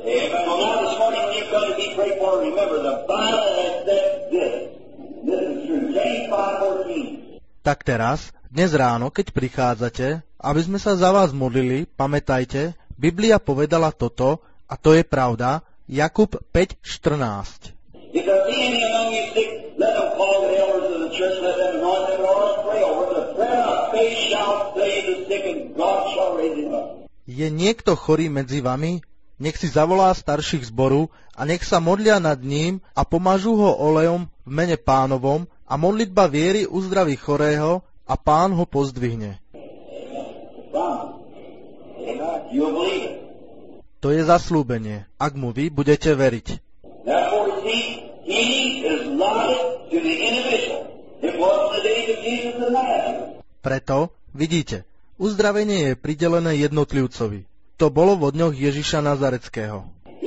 Amen. Well, now this morning when you're going to be prayed for, remember the Bible has said this. This is true. James 5:14. Tak teraz, dnes ráno, keď prichádzate, aby sme sa za vás modlili, pamätajte, Biblia povedala toto, a to je pravda, Jakub 5:14. If there be any among you sick, let them call the elders of the church, let them anoint them, and let us pray over them. The prayer of faith shall save the sick, and God shall raise him up. Je niekto chorý medzi vami? Nech si zavolá starších zboru a nech sa modlia nad ním a pomažú ho olejom v mene Pánovom a modlitba viery uzdraví chorého a Pán ho pozdvihne. To je zasľúbenie, ak mu vy budete veriť. Preto, vidíte, uzdravenie je pridelené jednotlivcovi. To bolo vo dňoch Ježiša Nazareckého.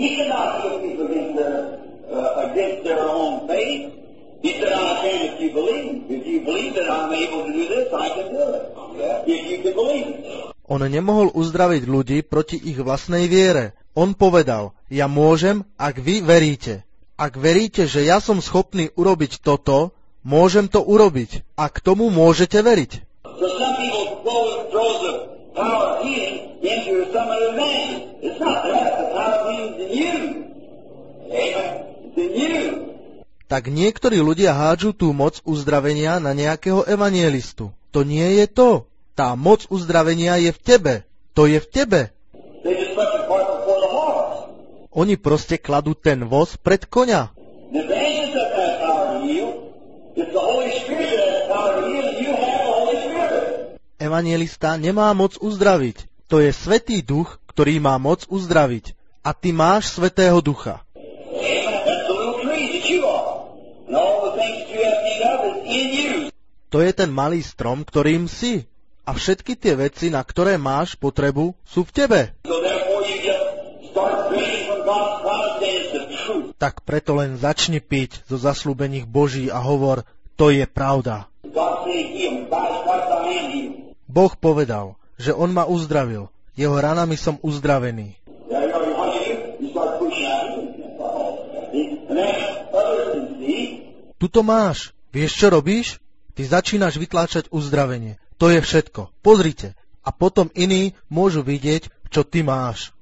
On nemohol uzdraviť ľudí proti ich vlastnej viere. On povedal, ja môžem, ak vy veríte. Ak veríte, že ja som schopný urobiť toto, môžem to urobiť. A k tomu môžete veriť. Tak niektorí ľudia hádžu tú moc uzdravenia na nejakého evangelistu. To nie je to. Tá moc uzdravenia je v tebe. To je v tebe. Oni proste kladú ten voz pred koňa. Evanjelista nemá moc uzdraviť. To je Svätý Duch, ktorý má moc uzdraviť. A ty máš Svätého Ducha. To je ten malý strom, ktorým si. A všetky tie veci, na ktoré máš potrebu, sú v tebe. Tak preto len začni piť zo zasľúbených Boží a hovor, to je pravda. Boh povedal, že on ma uzdravil. Jeho ranami som uzdravený. Tuto máš. Vieš, čo robíš? Ty začínaš vytláčať uzdravenie. To je všetko. Pozrite. A potom iní môžu vidieť, čo ty máš.